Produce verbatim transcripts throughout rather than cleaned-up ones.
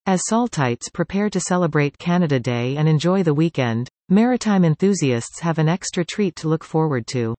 As Saltites prepare to celebrate Canada Day and enjoy the weekend, maritime enthusiasts have an extra treat to look forward to.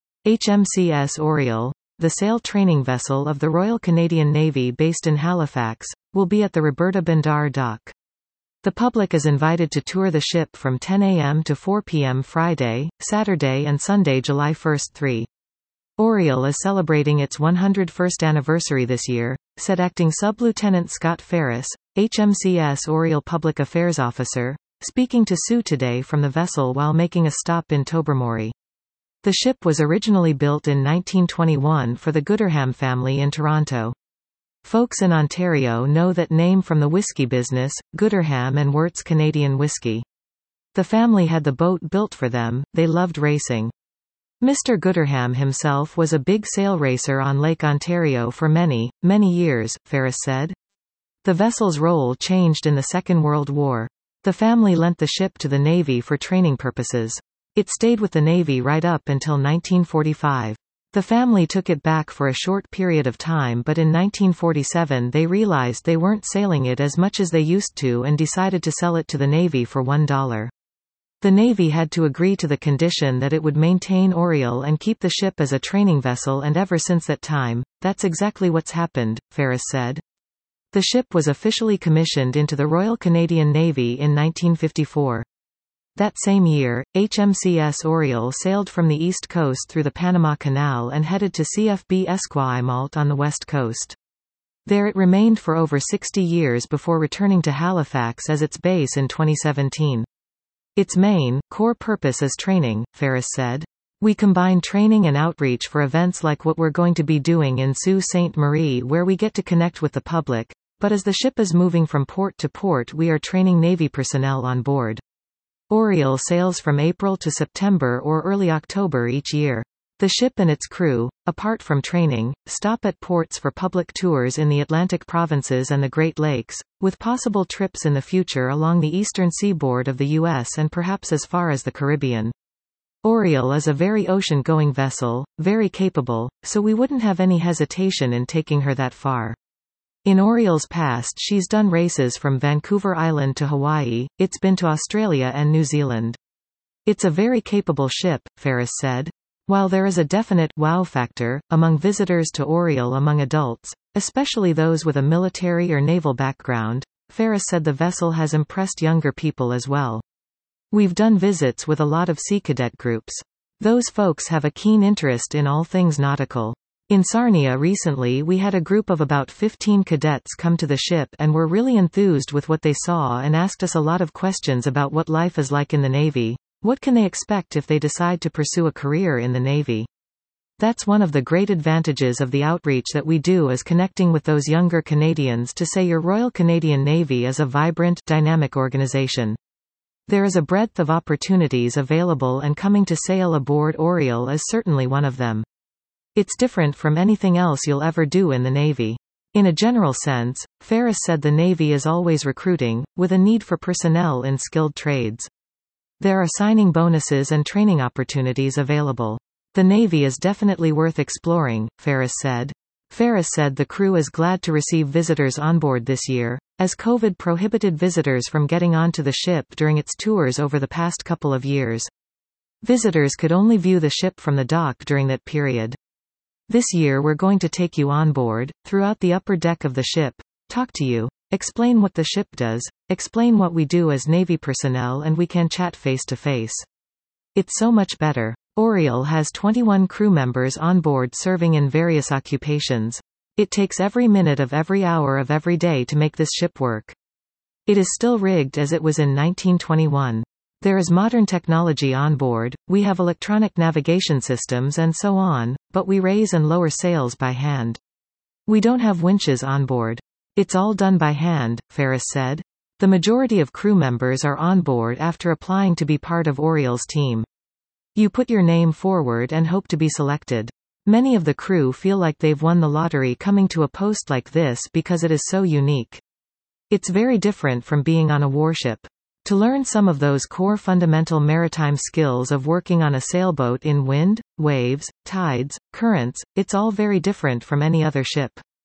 H M C S Oriole, the sail training vessel of the Royal Canadian Navy based in Halifax, will be at the Roberta Bandar dock. The public is invited to tour the ship from ten a m to four p m Friday, Saturday and Sunday, July first through the third. Oriole is celebrating its one hundred first anniversary this year, said Acting Sub-Lieutenant Scott Ferris, H M C S Oriole Public Affairs Officer, speaking to Sue today from the vessel while making a stop in Tobermory. The ship was originally built in nineteen twenty-one for the Gooderham family in Toronto. Folks in Ontario know that name from the whiskey business, Gooderham and Wirtz Canadian Whiskey. The family had the boat built for them, they loved racing. Mister Gooderham himself was a big sail racer on Lake Ontario for many, many years, Ferris said. The vessel's role changed in the Second World War. The family lent the ship to the Navy for training purposes. It stayed with the Navy right up until nineteen forty-five. The family took it back for a short period of time, but in nineteen forty-seven they realized they weren't sailing it as much as they used to and decided to sell it to the Navy for one dollar. The Navy had to agree to the condition that it would maintain Oriole and keep the ship as a training vessel, and ever since that time, that's exactly what's happened, Ferris said. The ship was officially commissioned into the Royal Canadian Navy in nineteen fifty-four. That same year, H M C S Oriole sailed from the east coast through the Panama Canal and headed to C F B Esquimalt on the west coast. There it remained for over sixty years before returning to Halifax as its base in twenty seventeen. Its main, core purpose is training, Ferris said. We combine training and outreach for events like what we're going to be doing in Sault Ste. Marie, where we get to connect with the public, but as the ship is moving from port to port, we are training Navy personnel on board. Oriole sails from April to September or early October each year. The ship and its crew, apart from training, stop at ports for public tours in the Atlantic provinces and the Great Lakes, with possible trips in the future along the eastern seaboard of the U S and perhaps as far as the Caribbean. Oriole is a very ocean-going vessel, very capable, so we wouldn't have any hesitation in taking her that far. In Oriole's past, she's done races from Vancouver Island to Hawaii, it's been to Australia and New Zealand. It's a very capable ship, Ferris said. While there is a definite wow factor among visitors to Oriole among adults, especially those with a military or naval background, Ferris said the vessel has impressed younger people as well. We've done visits with a lot of Sea Cadet groups. Those folks have a keen interest in all things nautical. In Sarnia recently we had a group of about fifteen cadets come to the ship and were really enthused with what they saw and asked us a lot of questions about what life is like in the Navy. What can they expect if they decide to pursue a career in the Navy? That's one of the great advantages of the outreach that we do, is connecting with those younger Canadians to say your Royal Canadian Navy is a vibrant, dynamic organization. There is a breadth of opportunities available, and coming to sail aboard Oriole is certainly one of them. It's different from anything else you'll ever do in the Navy. In a general sense, Ferris said the Navy is always recruiting, with a need for personnel in skilled trades. There are signing bonuses and training opportunities available. The Navy is definitely worth exploring, Ferris said. Ferris said the crew is glad to receive visitors on board this year, as COVID prohibited visitors from getting onto the ship during its tours over the past couple of years. Visitors could only view the ship from the dock during that period. This year we're going to take you on board, throughout the upper deck of the ship, talk to you, explain what the ship does, explain what we do as Navy personnel, and we can chat face to face. It's so much better. Oriole has twenty-one crew members on board serving in various occupations. It takes every minute of every hour of every day to make this ship work. It is still rigged as it was in nineteen twenty-one. There is modern technology on board, we have electronic navigation systems and so on, but we raise and lower sails by hand. We don't have winches on board. It's all done by hand, Ferris said. The majority of crew members are on board after applying to be part of Oriole's team. You put your name forward and hope to be selected. Many of the crew feel like they've won the lottery coming to a post like this because it is so unique. It's very different from being on a warship. To learn some of those core fundamental maritime skills of working on a sailboat in wind, waves, tides, currents, it's all very different from any other ship.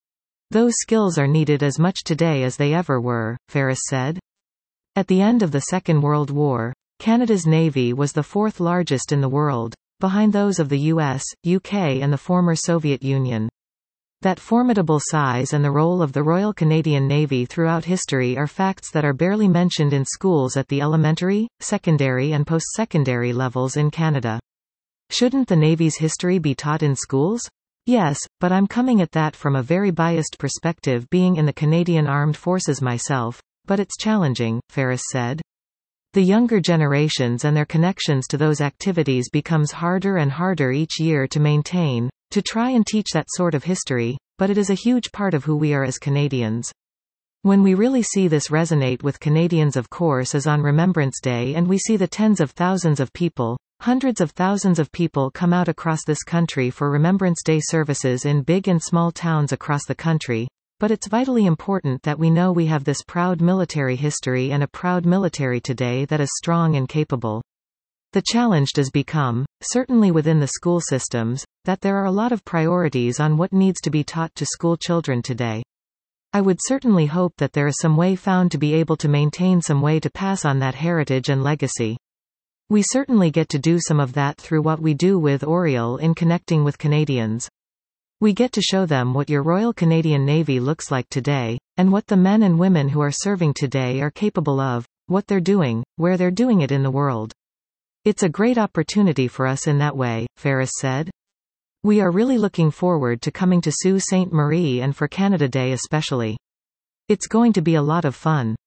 Those skills are needed as much today as they ever were, Ferris said. At the end of the Second World War, Canada's navy was the fourth largest in the world, behind those of the U S, U K and the former Soviet Union. That formidable size and the role of the Royal Canadian Navy throughout history are facts that are barely mentioned in schools at the elementary, secondary and post-secondary levels in Canada. Shouldn't the Navy's history be taught in schools? Yes, but I'm coming at that from a very biased perspective, being in the Canadian Armed Forces myself, but it's challenging, Ferris said. The younger generations and their connections to those activities becomes harder and harder each year to maintain, to try and teach that sort of history, but it is a huge part of who we are as Canadians. When we really see this resonate with Canadians, of course, is on Remembrance Day, and we see the tens of thousands of people, hundreds of thousands of people come out across this country for Remembrance Day services in big and small towns across the country. But it's vitally important that we know we have this proud military history and a proud military today that is strong and capable. The challenge does become, certainly within the school systems, that there are a lot of priorities on what needs to be taught to school children today. I would certainly hope that there is some way found to be able to maintain some way to pass on that heritage and legacy. We certainly get to do some of that through what we do with Oriel in connecting with Canadians. We get to show them what your Royal Canadian Navy looks like today, and what the men and women who are serving today are capable of, what they're doing, where they're doing it in the world. It's a great opportunity for us in that way, Ferris said. We are really looking forward to coming to Sault Ste. Marie and for Canada Day especially. It's going to be a lot of fun.